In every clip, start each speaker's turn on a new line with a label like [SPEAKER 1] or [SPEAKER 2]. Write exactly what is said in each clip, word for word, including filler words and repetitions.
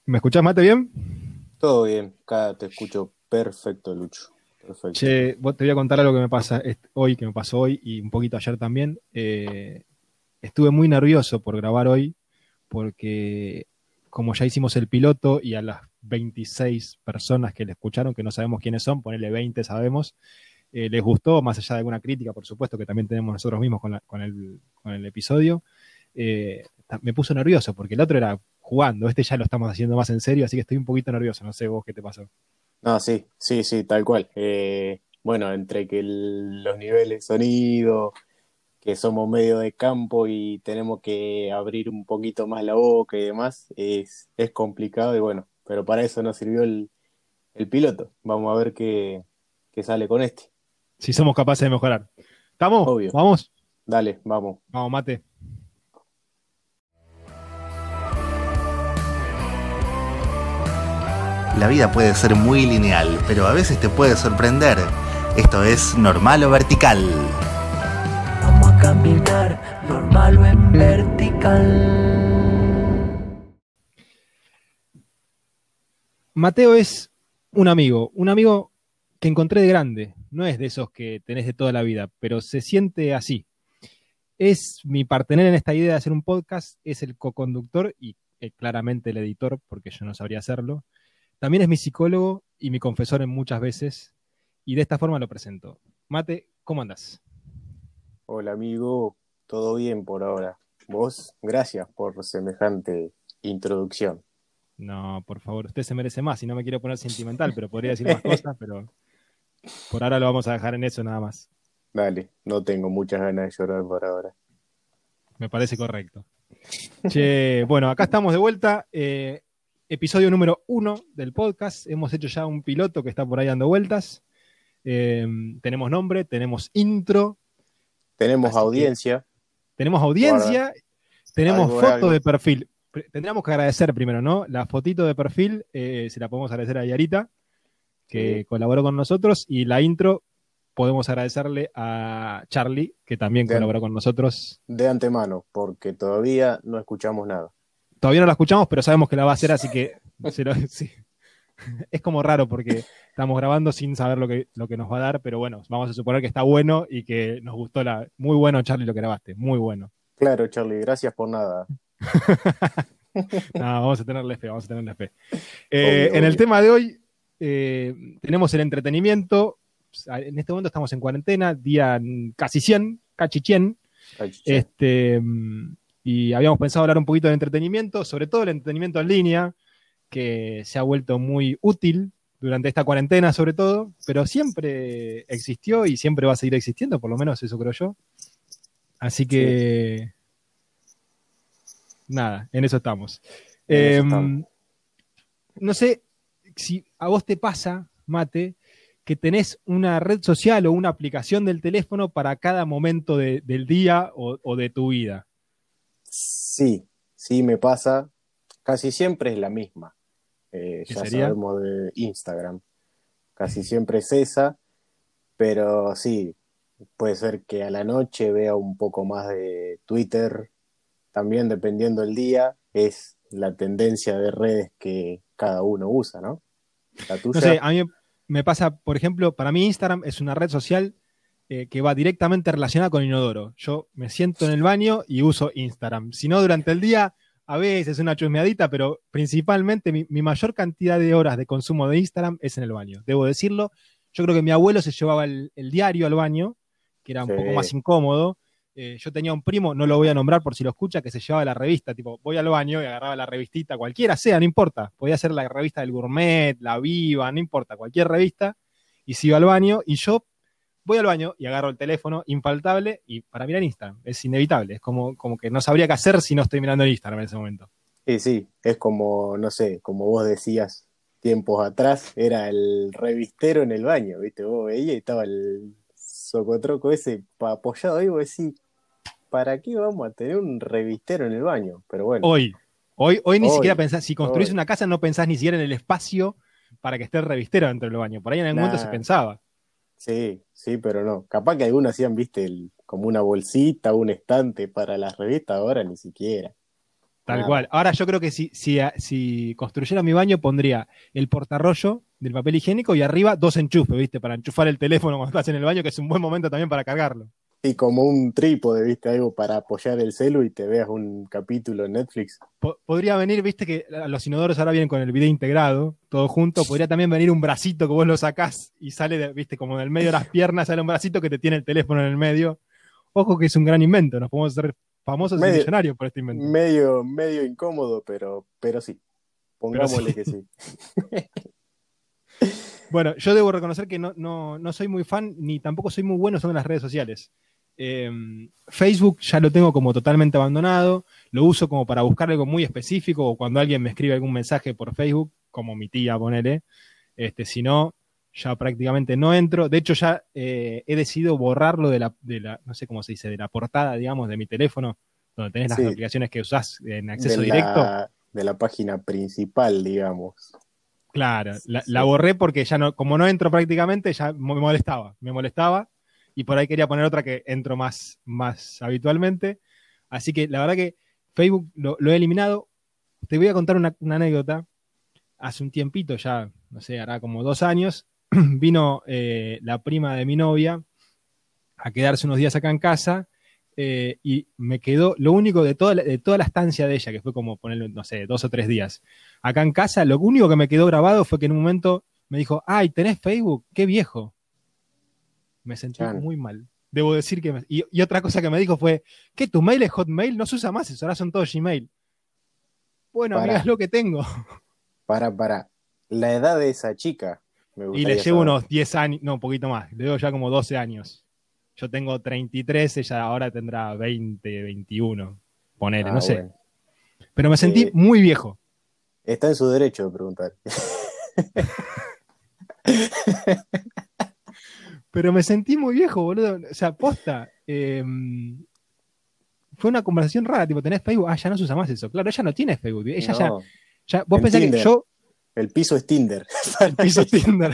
[SPEAKER 1] ¿Me escuchás, Mate, bien?
[SPEAKER 2] Todo bien, acá te escucho perfecto, Lucho. Perfecto.
[SPEAKER 1] Che, vos te voy a contar algo que me pasa est- hoy, que me pasó hoy y un poquito ayer también. Eh, estuve muy nervioso por grabar hoy, porque como ya hicimos el piloto y a las veintiséis personas que le escucharon, que no sabemos quiénes son, ponele veinte sabemos, eh, les gustó, más allá de alguna crítica, por supuesto, que también tenemos nosotros mismos con, la- con el, con el episodio, eh, ta- me puso nervioso, porque el otro era jugando, este ya lo estamos haciendo más en serio, así que estoy un poquito nervioso, no sé vos qué te pasó.
[SPEAKER 2] No, sí, sí, sí, tal cual. Eh, bueno, entre que el- los niveles de sonido, que somos medio de campo y tenemos que abrir un poquito más la boca y demás, es, es complicado y bueno, pero para eso nos sirvió el, el piloto. Vamos a ver qué, qué sale con este.
[SPEAKER 1] Si somos capaces de mejorar. ¿Estamos?
[SPEAKER 2] Obvio.
[SPEAKER 1] ¿Vamos?
[SPEAKER 2] Dale, vamos.
[SPEAKER 1] Vamos, Mate.
[SPEAKER 3] La vida puede ser muy lineal, pero a veces te puede sorprender. Esto es Normal o Vertical.
[SPEAKER 4] Vamos a caminar normal o en vertical.
[SPEAKER 1] Mateo es un amigo, un amigo que encontré de grande. No es de esos que tenés de toda la vida, pero se siente así. Es mi partener en esta idea de hacer un podcast, es el coconductor y eh, claramente el editor, porque yo no sabría hacerlo. También es mi psicólogo y mi confesor en muchas veces, y de esta forma lo presento. Mate, ¿cómo andás?
[SPEAKER 2] Hola amigo, todo bien por ahora. Vos, gracias por semejante introducción.
[SPEAKER 1] No, por favor, usted se merece más, y no me quiero poner sentimental, pero podría decir más cosas, pero por ahora lo vamos a dejar en eso nada más.
[SPEAKER 2] Dale, no tengo muchas ganas de llorar por ahora.
[SPEAKER 1] Me parece correcto. Che, bueno, acá estamos de vuelta. eh, episodio número uno del podcast. Hemos hecho ya un piloto que está por ahí dando vueltas. Eh, tenemos nombre, tenemos intro,
[SPEAKER 2] Tenemos
[SPEAKER 1] así que
[SPEAKER 2] audiencia,
[SPEAKER 1] tenemos
[SPEAKER 2] guarda,
[SPEAKER 1] audiencia, tenemos
[SPEAKER 2] algo es
[SPEAKER 1] foto de
[SPEAKER 2] algo.
[SPEAKER 1] perfil. Pr- Tendríamos que agradecer primero, ¿no? La fotito de perfil, eh, se la podemos agradecer a Yarita, que
[SPEAKER 2] Sí,
[SPEAKER 1] colaboró con nosotros, y la intro podemos agradecerle a Charlie, que también
[SPEAKER 2] de, an-
[SPEAKER 1] colaboró con nosotros.
[SPEAKER 2] de antemano, porque todavía no escuchamos nada.
[SPEAKER 1] Todavía no la escuchamos, pero sabemos que la va a hacer, así que se lo- sí. Es como raro porque estamos grabando sin saber lo que, lo que nos va a dar, pero bueno, vamos a suponer que está bueno y que nos gustó la... Muy bueno, Charlie, lo que grabaste, muy bueno.
[SPEAKER 2] Claro, Charlie, gracias por nada.
[SPEAKER 1] No, vamos a tenerle fe, vamos a tenerle fe. Eh,
[SPEAKER 2] Obvio,
[SPEAKER 1] en el
[SPEAKER 2] obvio.
[SPEAKER 1] tema de hoy, eh, tenemos el entretenimiento. En este momento estamos en cuarentena, día casi cien, casi cien.
[SPEAKER 2] Cachichén.
[SPEAKER 1] Este, y habíamos pensado hablar un poquito de entretenimiento, sobre todo el entretenimiento en línea, que se ha vuelto muy útil durante esta cuarentena sobre todo, pero siempre existió y siempre va a seguir existiendo, por lo menos eso creo yo. Así
[SPEAKER 2] Sí,
[SPEAKER 1] que nada, en eso estamos.
[SPEAKER 2] en eso
[SPEAKER 1] Eh,
[SPEAKER 2] estamos.
[SPEAKER 1] no sé si a vos te pasa, Mate, que tenés una red social o una aplicación del teléfono para cada momento de, del día o, o de tu vida.
[SPEAKER 2] Sí, sí me pasa. Casi siempre es la misma. Eh,
[SPEAKER 1] ¿Qué
[SPEAKER 2] ya
[SPEAKER 1] sería?
[SPEAKER 2] sabemos de Instagram. Casi siempre es esa, pero sí, puede ser que a la noche vea un poco más de Twitter, también dependiendo del día, es la tendencia de redes que cada uno usa, ¿no? La
[SPEAKER 1] No sé,
[SPEAKER 2] tuya,
[SPEAKER 1] a mí me pasa, por ejemplo, para mí Instagram es una red social eh, que va directamente relacionada con inodoro. Yo me siento en el baño y uso Instagram. Si no, durante el día, a veces una chusmeadita, pero principalmente mi, mi mayor cantidad de horas de consumo de Instagram es en el baño. Debo decirlo. Yo creo que mi abuelo se llevaba el, el diario al baño, que era un
[SPEAKER 2] sí,
[SPEAKER 1] poco más incómodo. Eh, yo tenía un primo, no lo voy a nombrar por si lo escucha, que se llevaba la revista, tipo, voy al baño y agarraba la revistita, cualquiera sea, no importa. Podía ser la revista del Gourmet, la Viva, no importa, cualquier revista, y se iba al baño, y yo voy al baño y agarro el teléfono, infaltable, y para mirar Instagram. Es inevitable, es como, como que no sabría qué hacer si no estoy mirando el Instagram en ese momento.
[SPEAKER 2] sí, sí, es como, no sé, como vos decías tiempos atrás, era el revistero en el baño, ¿viste? Vos veías y estaba el socotroco ese pa- apoyado ahí, vos decís, ¿para qué vamos a tener un revistero en el baño? Pero bueno,
[SPEAKER 1] Hoy, hoy, hoy ni siquiera
[SPEAKER 2] hoy,
[SPEAKER 1] pensás, si construís
[SPEAKER 2] hoy,
[SPEAKER 1] una casa no pensás ni siquiera en el espacio para que esté el revistero dentro del baño. Por ahí en algún momento se
[SPEAKER 2] nada,
[SPEAKER 1] pensaba.
[SPEAKER 2] sí, sí, pero no. Capaz que algunos hacían, viste, el, como una bolsita, un estante para las revistas, ahora ni siquiera.
[SPEAKER 1] Tal
[SPEAKER 2] Nada.
[SPEAKER 1] cual. Ahora yo creo que si, si, si construyera mi baño pondría el portarrollo del papel higiénico y arriba dos enchufes, ¿viste? Para enchufar el teléfono cuando estás en el baño, que es un buen momento también para cargarlo.
[SPEAKER 2] Y como un trípode, ¿viste? Algo para apoyar el celu y te veas un capítulo en Netflix.
[SPEAKER 1] Po- podría venir, viste que los inodoros ahora vienen con el video integrado, todo junto. Podría también venir un bracito que vos lo sacás y sale, de- viste, como en el medio de las piernas, sale un bracito que te tiene el teléfono en el medio. Ojo que es un gran invento, nos podemos hacer famosos y
[SPEAKER 2] Medio,
[SPEAKER 1] millonarios por este invento.
[SPEAKER 2] medio, medio incómodo, pero, pero sí.
[SPEAKER 1] Pero
[SPEAKER 2] Pongámosle
[SPEAKER 1] sí.
[SPEAKER 2] que sí.
[SPEAKER 1] Bueno, yo debo reconocer que no, no, no soy muy fan, ni tampoco soy muy bueno en las redes sociales. Eh, Facebook ya lo tengo como totalmente abandonado, lo uso como para buscar algo muy específico o cuando alguien me escribe algún mensaje por Facebook, como mi tía, ponele. Este, si no, ya prácticamente no entro. De hecho, ya eh, he decidido borrarlo de la, de la, no sé cómo se dice, de la portada, digamos, de mi teléfono, donde tenés las
[SPEAKER 2] Sí,
[SPEAKER 1] aplicaciones que usás en
[SPEAKER 2] de
[SPEAKER 1] acceso directo.
[SPEAKER 2] la, de la página principal, digamos.
[SPEAKER 1] Claro, la, la
[SPEAKER 2] Sí.
[SPEAKER 1] borré porque ya no, como no entro prácticamente, ya me molestaba, me molestaba y por ahí quería poner otra que entro más, más habitualmente. Así que la verdad que Facebook lo, lo he eliminado. Te voy a contar una, una anécdota. Hace un tiempito, ya, no sé, hará como dos años, vino eh, la prima de mi novia a quedarse unos días acá en casa eh, y me quedó, lo único de toda, la, de toda la estancia de ella, que fue como ponerle, no sé, dos o tres días, acá en casa, lo único que me quedó grabado fue que en un momento me dijo, ay, ¿tenés Facebook? ¡Qué viejo! Me sentí
[SPEAKER 2] Chan.
[SPEAKER 1] muy mal. Debo decir que... Me, y, y otra cosa que me dijo fue, ¿qué, tu mail es Hotmail? No se usa más eso, ahora son todos Gmail. Bueno, amiga,
[SPEAKER 2] Para,
[SPEAKER 1] es lo que tengo.
[SPEAKER 2] para, para. La edad de esa chica, me
[SPEAKER 1] Y le
[SPEAKER 2] gustaría
[SPEAKER 1] llevo
[SPEAKER 2] saber.
[SPEAKER 1] unos diez años, no, un poquito más, le llevo ya como doce años. Yo tengo treinta y tres, ella ahora tendrá veinte, veintiuno, ponele,
[SPEAKER 2] Ah,
[SPEAKER 1] no sé.
[SPEAKER 2] bueno.
[SPEAKER 1] Pero me sentí
[SPEAKER 2] Eh,
[SPEAKER 1] muy viejo.
[SPEAKER 2] está en su derecho de preguntar.
[SPEAKER 1] Pero me sentí muy viejo, boludo. O sea, posta. Eh, fue una conversación rara, tipo, ¿tenés Facebook? Ah, ya no se usa más eso. Claro, ella no tiene Facebook. Ella ya,
[SPEAKER 2] No,
[SPEAKER 1] ya vos
[SPEAKER 2] en
[SPEAKER 1] pensás que
[SPEAKER 2] Tinder.
[SPEAKER 1] yo,
[SPEAKER 2] El piso es Tinder.
[SPEAKER 1] el piso Tinder.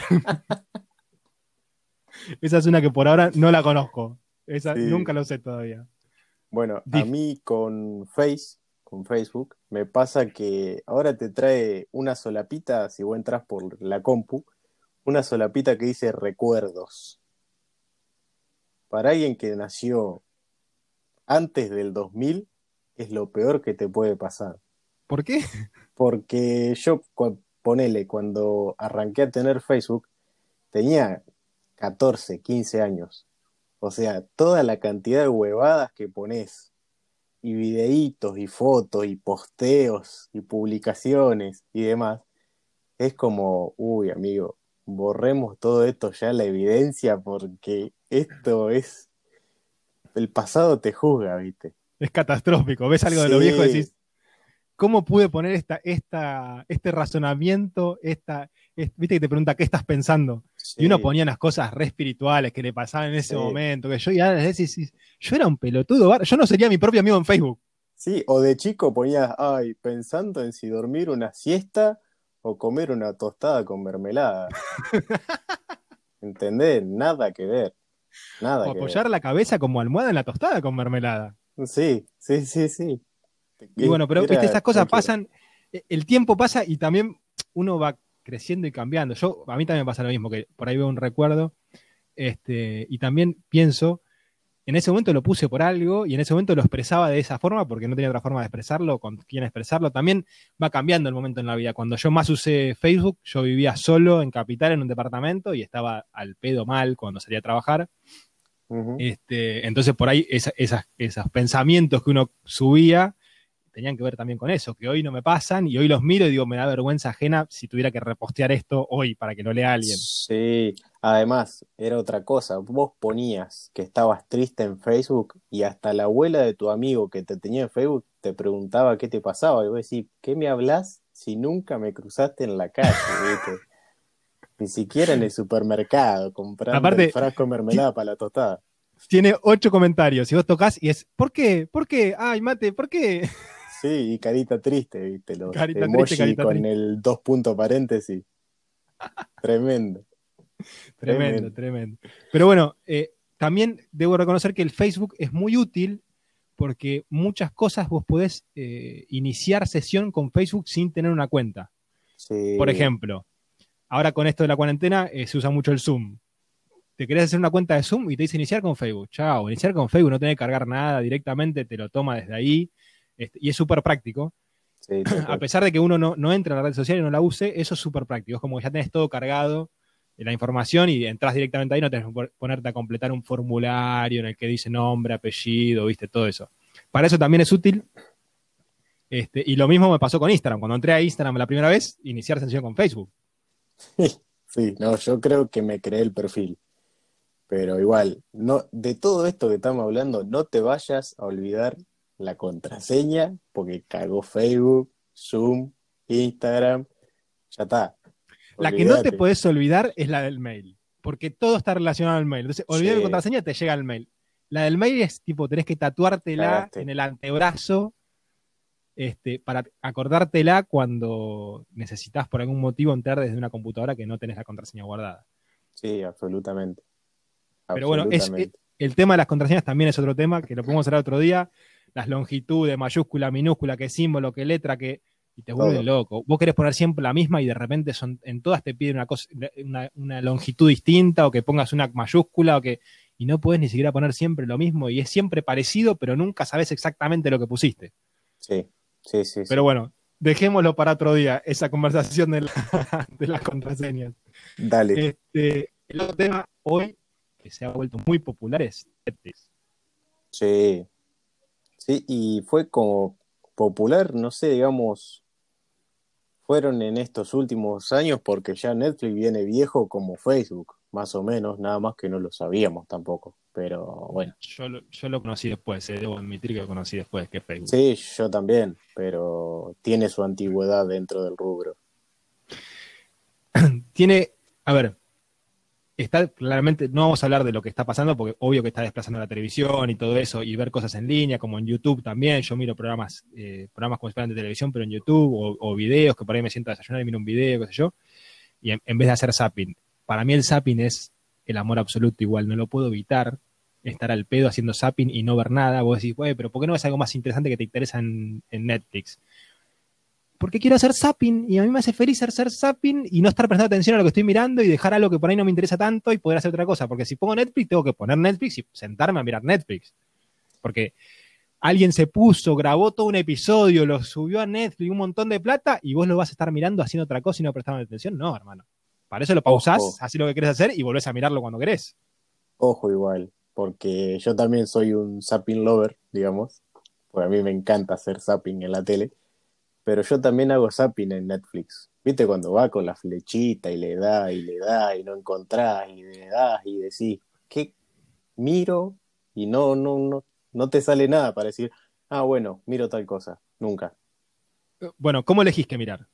[SPEAKER 1] Esa es una que por ahora no la conozco. Esa
[SPEAKER 2] Sí.
[SPEAKER 1] nunca lo sé todavía.
[SPEAKER 2] Bueno, a
[SPEAKER 1] Dif-
[SPEAKER 2] mí con Face, con Facebook, me pasa que ahora te trae una solapita, si vos entras por la compu, una solapita que dice recuerdos. Para alguien que nació antes del dos mil, es lo peor que te puede pasar.
[SPEAKER 1] ¿Por qué?
[SPEAKER 2] Porque yo, cu- ponele, cuando arranqué a tener Facebook, tenía catorce, quince años. O sea, toda la cantidad de huevadas que pones, y videitos, y fotos, y posteos, y publicaciones, y demás, es como, uy, amigo, borremos todo esto ya, la evidencia, porque esto es, el pasado te juzga, ¿viste?
[SPEAKER 1] Es catastrófico. Ves algo de lo viejo y
[SPEAKER 2] Sí,
[SPEAKER 1] decís, ¿cómo pude poner esta, esta, este razonamiento? Esta, es- Viste que te pregunta, ¿qué estás pensando? Y uno
[SPEAKER 2] sí,
[SPEAKER 1] ponía unas cosas re espirituales que le pasaban en ese
[SPEAKER 2] sí.
[SPEAKER 1] momento, que yo ya decís, yo era un pelotudo, bar- yo no sería mi propio amigo en Facebook.
[SPEAKER 2] Sí, o de chico ponías, ay, pensando en si dormir una siesta o comer una tostada con mermelada. ¿Entendés? Nada que ver,
[SPEAKER 1] O
[SPEAKER 2] nada que ver.
[SPEAKER 1] apoyar la cabeza como almohada en la tostada con mermelada.
[SPEAKER 2] Sí, sí, sí, sí.
[SPEAKER 1] Y bueno, pero viste,
[SPEAKER 2] Era
[SPEAKER 1] esas cosas
[SPEAKER 2] cualquiera.
[SPEAKER 1] pasan, e- el tiempo pasa y también uno va creciendo y cambiando. Yo, a mí también me pasa lo mismo, que por ahí veo un recuerdo, este, y también pienso, en ese momento lo puse por algo y en ese momento lo expresaba de esa forma porque no tenía otra forma de expresarlo, con quién expresarlo. También va cambiando el momento en la vida. Cuando yo más usé Facebook, yo vivía solo en Capital, en un departamento, y estaba al pedo mal cuando salía a trabajar.
[SPEAKER 2] Ujú.
[SPEAKER 1] Este, entonces, por ahí, esa- esas, esos pensamientos que uno subía tenían que ver también con eso, que hoy no me pasan y hoy los miro y digo, me da vergüenza ajena si tuviera que repostear esto hoy para que lo lea alguien.
[SPEAKER 2] Sí, además, era otra cosa. Vos ponías que estabas triste en Facebook y hasta la abuela de tu amigo que te tenía en Facebook te preguntaba qué te pasaba. Y vos decís, ¿qué me hablas si nunca me cruzaste en la calle, ¿viste? Ni siquiera en el supermercado, comprando el
[SPEAKER 1] Aparte,
[SPEAKER 2] frasco de mermelada para la tostada.
[SPEAKER 1] tiene ocho comentarios y vos tocas y es, ¿por qué? ¿Por qué? Ay, mate, ¿por qué?
[SPEAKER 2] Sí, y carita triste, ¿viste? Los
[SPEAKER 1] Carita
[SPEAKER 2] emoji
[SPEAKER 1] triste, carita
[SPEAKER 2] con
[SPEAKER 1] triste.
[SPEAKER 2] el dos puntos paréntesis. Tremendo,
[SPEAKER 1] Tremendo,
[SPEAKER 2] tremendo.
[SPEAKER 1] tremendo. Pero bueno, eh, también debo reconocer que el Facebook es muy útil porque muchas cosas vos podés eh, iniciar sesión con Facebook sin tener una cuenta.
[SPEAKER 2] Sí.
[SPEAKER 1] Por ejemplo, ahora con esto de la cuarentena eh, se usa mucho el Zoom. Te querés hacer una cuenta de Zoom y te dice iniciar con Facebook. Chao, iniciar con Facebook, no tenés que cargar nada, directamente te lo toma desde ahí. Este, y es súper práctico.
[SPEAKER 2] Sí,
[SPEAKER 1] A pesar de que uno no, no entre a la red social y no la use, eso es súper práctico. Es como que ya tenés todo cargado, la información, y entras directamente ahí, no tenés que ponerte a completar un formulario en el que dice nombre, apellido, viste, todo eso. Para eso también es útil. Este, y lo mismo me pasó con Instagram. Cuando entré a Instagram la primera vez, iniciar sesión con Facebook.
[SPEAKER 2] Sí, no, yo creo que me creé el perfil. Pero igual, no, de todo esto que estamos hablando, no te vayas a olvidar la contraseña, porque cagó Facebook, Zoom, Instagram, ya está.
[SPEAKER 1] La que no te
[SPEAKER 2] Olvídate.
[SPEAKER 1] podés olvidar es la del mail, porque todo está relacionado al mail. Entonces, olvidar
[SPEAKER 2] Sí.
[SPEAKER 1] la contraseña, te llega el mail. La del mail es tipo, tenés que tatuártela
[SPEAKER 2] Cagaste.
[SPEAKER 1] en el antebrazo este, para acordártela cuando necesitas por algún motivo entrar desde una computadora que no tenés la contraseña guardada.
[SPEAKER 2] Sí, absolutamente.
[SPEAKER 1] Pero bueno, es,
[SPEAKER 2] Absolutamente.
[SPEAKER 1] el tema de las contraseñas también es otro tema, que lo podemos hablar otro día. Las longitudes, mayúscula, minúscula, qué símbolo, qué letra, qué... Y te vuelve
[SPEAKER 2] Todo.
[SPEAKER 1] loco. Vos querés poner siempre la misma y de repente son, en todas te piden una, cosa, una, una longitud distinta, o que pongas una mayúscula, o que, y no podés ni siquiera poner siempre lo mismo, y es siempre parecido, pero nunca sabés exactamente lo que pusiste.
[SPEAKER 2] Sí, sí, sí.
[SPEAKER 1] Pero
[SPEAKER 2] sí.
[SPEAKER 1] bueno, dejémoslo para otro día, esa conversación de, la, de las contraseñas.
[SPEAKER 2] Dale.
[SPEAKER 1] Este, el otro tema hoy, que se ha vuelto muy popular, es Netflix.
[SPEAKER 2] Sí. Sí, y fue como popular, no sé, digamos, fueron en estos últimos años porque ya Netflix viene viejo como Facebook, más o menos, nada más que no lo sabíamos tampoco, pero bueno.
[SPEAKER 1] Yo lo, yo lo conocí después, eh, debo admitir que lo conocí después que Facebook.
[SPEAKER 2] Sí, yo también, pero tiene su antigüedad dentro del rubro.
[SPEAKER 1] Tiene, a ver, está claramente, no vamos a hablar de lo que está pasando, porque obvio que está desplazando la televisión y todo eso, y ver cosas en línea, como en YouTube también. Yo miro programas, eh, programas como si fueran de televisión, pero en YouTube, o, o videos, que por ahí me siento a desayunar y miro un video, qué sé yo, y en, en vez de hacer zapping. Para mí el zapping es el amor absoluto igual, no lo puedo evitar, estar al pedo haciendo zapping y no ver nada. Vos decís, güey, pero ¿por qué no ves algo más interesante que te interesa en, en Netflix? Porque quiero hacer zapping, y a mí me hace feliz hacer zapping y no estar prestando atención a lo que estoy mirando y dejar algo que por ahí no me interesa tanto y poder hacer otra cosa. Porque si pongo Netflix, tengo que poner Netflix y sentarme a mirar Netflix. Porque alguien se puso, grabó todo un episodio, lo subió a Netflix, un montón de plata, y vos lo vas a estar mirando haciendo otra cosa y no prestando atención. No, hermano. Para eso lo pausás,
[SPEAKER 2] Ojo.
[SPEAKER 1] hacés lo que querés hacer y volvés a mirarlo cuando querés.
[SPEAKER 2] Ojo igual, porque yo también soy un zapping lover, digamos, porque a mí me encanta hacer zapping en la tele, pero yo también hago zapping en Netflix. ¿Viste cuando va con la flechita y le da y le da y no encontrás y le das y decís, ¿qué miro? Y no, no, no, no te sale nada para decir, ah, bueno, miro tal cosa. Nunca.
[SPEAKER 1] Bueno, ¿cómo elegís qué mirar?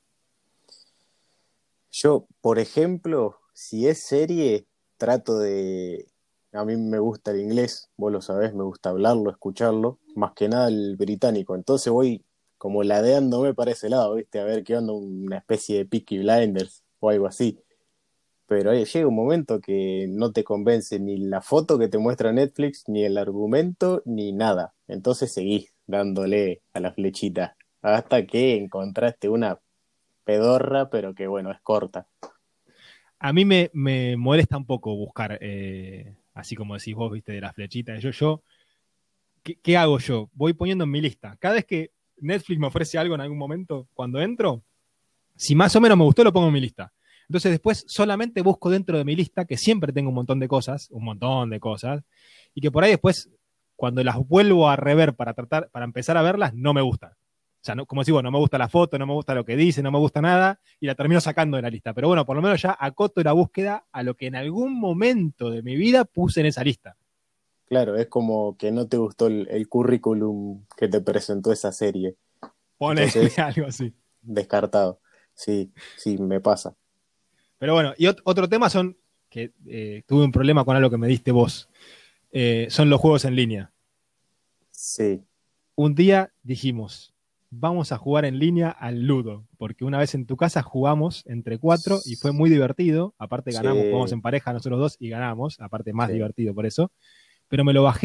[SPEAKER 2] Yo, por ejemplo, si es serie, trato de... A mí me gusta el inglés, vos lo sabés, me gusta hablarlo, escucharlo, más que nada el británico. Entonces voy como ladeándome para ese lado, ¿viste? A ver qué onda, una especie de Peaky Blinders o algo así. Pero ahí llega un momento que no te convence ni la foto que te muestra Netflix, ni el argumento, ni nada. Entonces seguís dándole a la flechita hasta que encontraste una pedorra, pero que bueno, es corta.
[SPEAKER 1] A mí me, me molesta un poco buscar, eh, así como decís vos, viste, de las flechitas. Yo, yo, ¿qué, ¿qué hago yo? Voy poniendo en mi lista. Cada vez que Netflix me ofrece algo en algún momento, cuando entro, si más o menos me gustó, lo pongo en mi lista. Entonces después solamente busco dentro de mi lista, que siempre tengo un montón de cosas, un montón de cosas, y que por ahí después, cuando las vuelvo a rever para tratar, para empezar a verlas, no me gustan. O sea, no, como digo, no me gusta la foto, no me gusta lo que dice, no me gusta nada, y la termino sacando de la lista. Pero bueno, por lo menos ya acoto la búsqueda a lo que en algún momento de mi vida puse en esa lista.
[SPEAKER 2] Claro, es como que no te gustó el, el currículum que te presentó esa serie.
[SPEAKER 1] Pone
[SPEAKER 2] Entonces,
[SPEAKER 1] algo así.
[SPEAKER 2] descartado. Sí, sí, me pasa.
[SPEAKER 1] Pero bueno, y ot- otro tema son, que eh, tuve un problema con algo que me diste vos, eh, son los juegos en línea.
[SPEAKER 2] Sí,
[SPEAKER 1] Un día dijimos, vamos a jugar en línea al Ludo, porque una vez en tu casa jugamos entre cuatro y fue muy divertido. Aparte ganamos,
[SPEAKER 2] Sí.
[SPEAKER 1] jugamos en pareja nosotros dos y ganamos, aparte más
[SPEAKER 2] Sí.
[SPEAKER 1] divertido por eso. Pero me lo bajé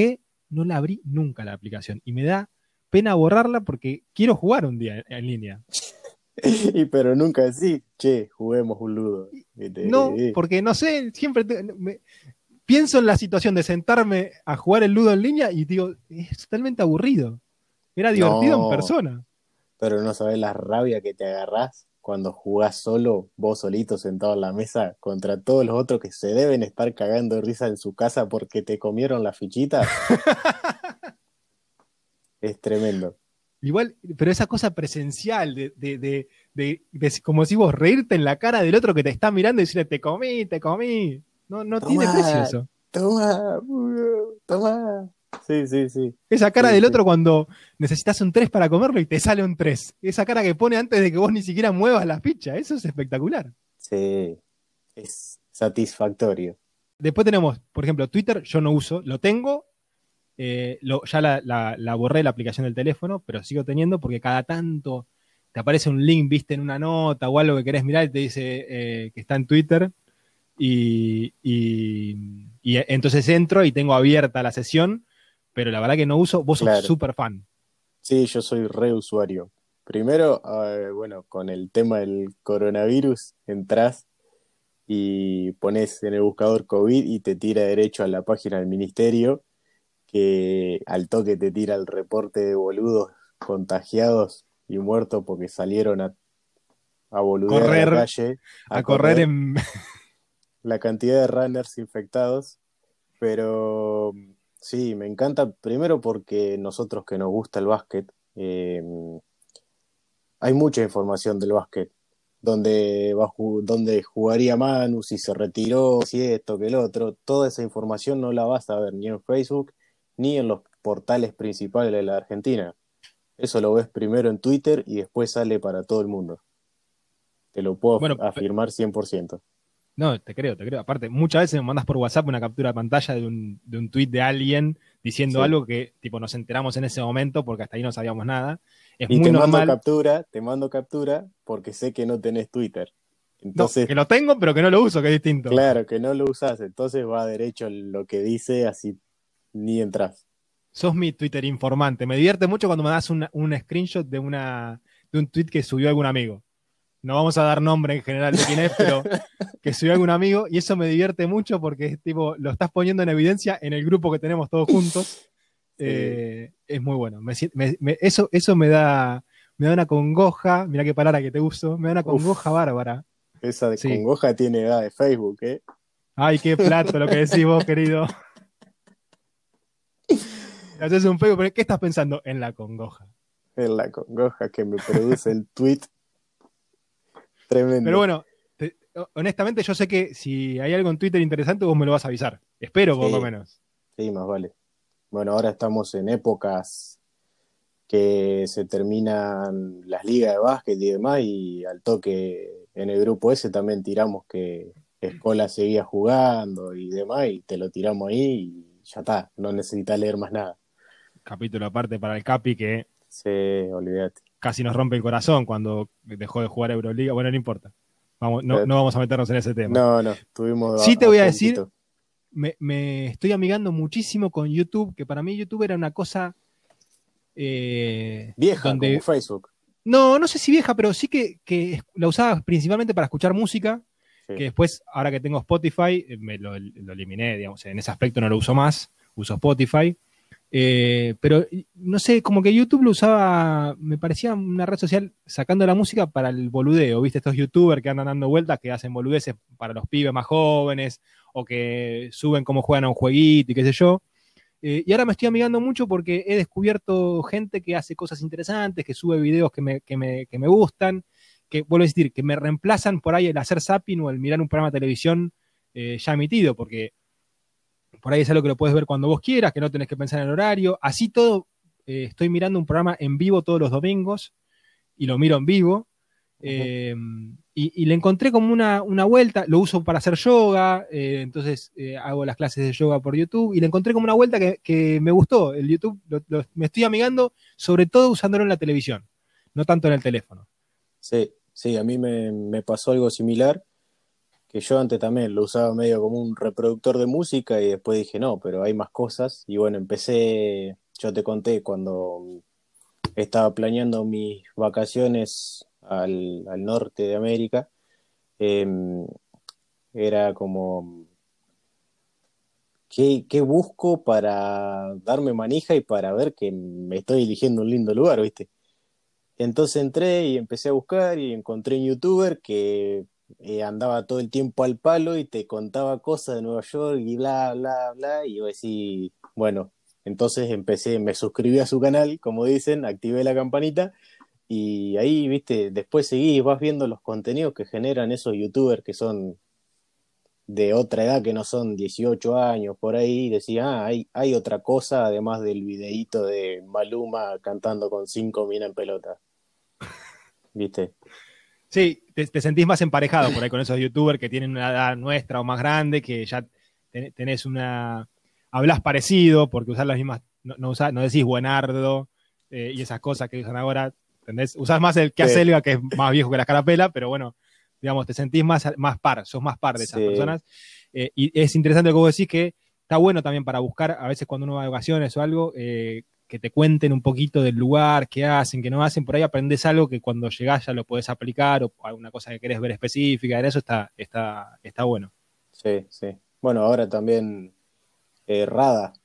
[SPEAKER 1] no la abrí nunca la aplicación. Y me da pena borrarla porque quiero jugar un día en, en línea.
[SPEAKER 2] Y pero nunca decís, che, juguemos un ludo.
[SPEAKER 1] No, porque no sé, siempre te- me- pienso en la situación de sentarme a jugar el ludo en línea y digo, es totalmente aburrido. Era divertido en
[SPEAKER 2] No,
[SPEAKER 1] persona.
[SPEAKER 2] pero no sabés la rabia que te agarrás cuando jugás solo, vos solito sentado en la mesa, contra todos los otros que se deben estar cagando de risa en su casa porque te comieron las fichitas. Es tremendo.
[SPEAKER 1] Igual, pero esa cosa presencial de, de, de, de, de- como si vos reírte en la cara del otro que te está mirando y decirle, te comí, te comí. No, no tiene
[SPEAKER 2] Tomá,
[SPEAKER 1] precio eso.
[SPEAKER 2] toma, uh, toma. Sí, sí, sí.
[SPEAKER 1] Esa cara
[SPEAKER 2] Sí,
[SPEAKER 1] del
[SPEAKER 2] sí.
[SPEAKER 1] otro cuando necesitas un tres para comerlo y te sale un tres. Esa cara que pone antes de que vos ni siquiera muevas la ficha. Eso es espectacular.
[SPEAKER 2] Sí, es satisfactorio.
[SPEAKER 1] Después tenemos, por ejemplo, Twitter, yo no uso, lo tengo, eh, lo- ya la, la- la borré la aplicación del teléfono, pero sigo teniendo porque cada tanto te aparece un link, viste, en una nota o algo que querés mirar y te dice eh, que está en Twitter y, y- y entonces entro y tengo abierta la sesión, pero la verdad que no uso, vos sos
[SPEAKER 2] Claro.
[SPEAKER 1] súper fan.
[SPEAKER 2] Sí, yo soy re usuario. Primero, eh, bueno, con el tema del coronavirus, entras y pones en el buscador COVID y te tira derecho a la página del ministerio, que al toque te tira el reporte de boludos contagiados y muertos porque salieron a, a boludear a la
[SPEAKER 1] Correr,
[SPEAKER 2] calle, a
[SPEAKER 1] a correr
[SPEAKER 2] correr,
[SPEAKER 1] en...
[SPEAKER 2] la cantidad de runners infectados. Pero sí, me encanta, primero porque nosotros que nos gusta el básquet, eh, hay mucha información del básquet, donde, va, a ju- donde jugaría Manu, si se retiró, si esto, que el otro, toda esa información no la vas a ver ni en Facebook ni en los portales principales de la Argentina. Eso lo ves primero en Twitter y después sale para todo el mundo. Te lo puedo
[SPEAKER 1] Bueno,
[SPEAKER 2] afirmar cien por ciento.
[SPEAKER 1] no, te creo, te creo. Aparte, muchas veces me mandas por WhatsApp una captura de pantalla de un, de un tweet de alguien diciendo
[SPEAKER 2] Sí.
[SPEAKER 1] algo que tipo nos enteramos en ese momento porque hasta ahí no sabíamos nada. Es
[SPEAKER 2] Y
[SPEAKER 1] muy
[SPEAKER 2] te mando
[SPEAKER 1] normal.
[SPEAKER 2] captura, te mando captura porque sé que no tenés Twitter.
[SPEAKER 1] No,
[SPEAKER 2] Entonces,
[SPEAKER 1] que lo tengo, pero que no lo uso, que es distinto.
[SPEAKER 2] claro, que no lo usás, entonces va derecho lo que dice, así ni entras.
[SPEAKER 1] Sos mi Twitter informante. Me divierte mucho cuando me das una- un screenshot de, una, de un tweet que subió algún amigo. No vamos a dar nombre en general de quién es, pero que subió algún amigo. Y eso me divierte mucho porque es tipo, lo estás poniendo en evidencia en el grupo que tenemos todos juntos.
[SPEAKER 2] Sí.
[SPEAKER 1] Eh, es muy bueno. Me sien- me- me- eso, eso me da, me da una congoja. Mirá qué palabra que te uso. Me da una
[SPEAKER 2] Uf.
[SPEAKER 1] congoja bárbara.
[SPEAKER 2] Esa de
[SPEAKER 1] Sí.
[SPEAKER 2] congoja tiene edad de Facebook, ¿eh?
[SPEAKER 1] Ay, qué plato lo que decís vos, querido. Haces un Facebook, pero ¿qué estás pensando? En la congoja.
[SPEAKER 2] Es la congoja que me produce el tweet. Tremendo.
[SPEAKER 1] Pero bueno, te- honestamente yo sé que si hay algo en Twitter interesante, vos me lo vas a avisar. Espero, por
[SPEAKER 2] Sí.
[SPEAKER 1] lo menos.
[SPEAKER 2] Sí, más vale. Bueno, ahora estamos en épocas que se terminan las ligas de básquet y demás, y al toque en el grupo ese también tiramos que Escola seguía jugando y demás, y te lo tiramos ahí y ya está, no necesitas leer más nada.
[SPEAKER 1] Capítulo aparte para el Capi que
[SPEAKER 2] Sí, olvídate.
[SPEAKER 1] casi nos rompe el corazón cuando dejó de jugar Euroliga. Bueno, no importa. Vamos, no,
[SPEAKER 2] Pero-
[SPEAKER 1] no vamos a meternos en ese tema.
[SPEAKER 2] No, no, tuvimos
[SPEAKER 1] Sí te voy a
[SPEAKER 2] puntito.
[SPEAKER 1] decir, me, me estoy amigando muchísimo con YouTube, que para mí YouTube era una cosa eh,
[SPEAKER 2] Vieja
[SPEAKER 1] donde...
[SPEAKER 2] como Facebook.
[SPEAKER 1] No, no sé si vieja, pero sí que, que la usaba principalmente para escuchar música,
[SPEAKER 2] Sí.
[SPEAKER 1] que después, ahora que tengo Spotify, eh, me lo, lo eliminé, digamos, en ese aspecto no lo uso más, uso Spotify. Eh, pero no sé, como que YouTube lo usaba, me parecía una red social sacando la música para el boludeo, ¿viste? Estos youtubers que andan dando vueltas, que hacen boludeces para los pibes más jóvenes, o que suben cómo juegan a un jueguito y qué sé yo. Eh, y ahora me estoy amigando mucho porque he descubierto gente que hace cosas interesantes, que sube videos que me, que me, que me gustan, que vuelvo a decir, que me reemplazan por ahí el hacer zapping o el mirar un programa de televisión eh, ya emitido, porque por ahí es algo que lo puedes ver cuando vos quieras, que no tenés que pensar en el horario. Así todo, eh, estoy mirando un programa en vivo todos los domingos y lo miro en vivo. Eh, y, y le encontré como una, una vuelta, lo uso para hacer yoga, eh, entonces eh, hago las clases de yoga por YouTube y le encontré como una vuelta que, que me gustó. El YouTube lo, lo- me estoy amigando, sobre todo usándolo en la televisión, no tanto en el teléfono.
[SPEAKER 2] Sí, sí, a mí me, me pasó algo similar, que yo antes también lo usaba medio como un reproductor de música y después dije, no, pero hay más cosas. Y bueno, empecé, yo te conté cuando estaba planeando mis vacaciones al, al norte de América, eh, era como, ¿qué, qué busco para darme manija y para ver que me estoy eligiendo un lindo lugar, ¿viste? Entonces entré y empecé a buscar y encontré un youtuber que eh, andaba todo el tiempo al palo y te contaba cosas de Nueva York y bla, bla, bla, y yo decía, bueno, entonces empecé, me suscribí a su canal, como dicen, activé la campanita y ahí, viste, después seguís, vas viendo los contenidos que generan esos youtubers que son de otra edad, que no son dieciocho años, por ahí, y decía, ah, hay, hay otra cosa además del videíto de Maluma cantando con cinco minas en pelota, ¿viste?
[SPEAKER 1] Sí, te, te sentís más emparejado por ahí con esos youtubers que tienen una edad nuestra o más grande, que ya ten, tenés una... Hablas parecido, porque usás las mismas... No, no, usás, no decís buenardo eh, y esas cosas que usan ahora, ¿entendés? Usás más el que
[SPEAKER 2] Sí.
[SPEAKER 1] acelga, que es más viejo que la carapela, pero bueno, digamos, te sentís más, más par, sos más par de esas
[SPEAKER 2] Sí.
[SPEAKER 1] personas. Eh, y es interesante lo que vos decís, que está bueno también para buscar, a veces cuando uno va de vacaciones o algo, eh, que te cuenten un poquito del lugar, qué hacen, qué no hacen, por ahí aprendes algo que cuando llegás ya lo podés aplicar, o alguna cosa que querés ver específica, en eso está, está, está bueno.
[SPEAKER 2] Sí, sí. Bueno, ahora también eh, Rada,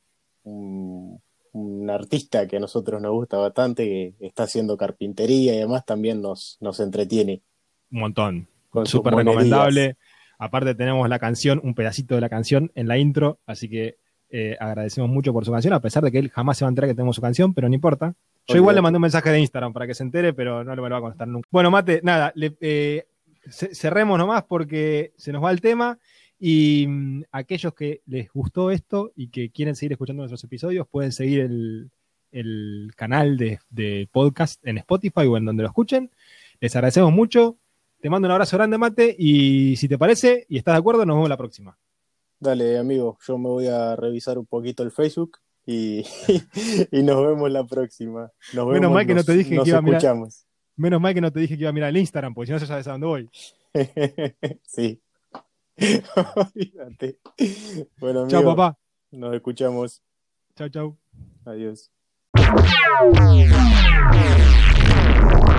[SPEAKER 2] un, un artista que a nosotros nos gusta bastante, que está haciendo carpintería y además también nos, nos entretiene
[SPEAKER 1] Un montón.
[SPEAKER 2] con sus
[SPEAKER 1] Súper
[SPEAKER 2] monerías.
[SPEAKER 1] recomendable. Aparte tenemos la canción, un pedacito de la canción en la intro, así que eh, agradecemos mucho por su canción, a pesar de que él jamás se va a enterar que tenemos su canción, pero no importa. Yo igual le mandé un mensaje de Instagram para que se entere, pero no le va a contestar nunca. Bueno, Mate, nada, le, eh, cerremos nomás porque se nos va el tema y mmm, aquellos que les gustó esto y que quieren seguir escuchando nuestros episodios pueden seguir el, el canal de, de podcast en Spotify o en donde lo escuchen. Les agradecemos mucho. Te mando un abrazo grande, Mate, y si te parece y estás de acuerdo, nos vemos la próxima.
[SPEAKER 2] Dale, amigo, yo me voy a revisar un poquito el Facebook y, y nos vemos la próxima. Nos
[SPEAKER 1] Menos
[SPEAKER 2] vemos,
[SPEAKER 1] mal que no
[SPEAKER 2] nos,
[SPEAKER 1] te dije
[SPEAKER 2] nos
[SPEAKER 1] que iba a mirar.
[SPEAKER 2] escuchamos.
[SPEAKER 1] Menos mal que no te dije que iba a mirar el Instagram, porque si no ya sabes a dónde voy.
[SPEAKER 2] Sí. Olvídate. Bueno, amigo,
[SPEAKER 1] Chao, papá.
[SPEAKER 2] nos escuchamos.
[SPEAKER 1] Chao, chao.
[SPEAKER 2] Adiós.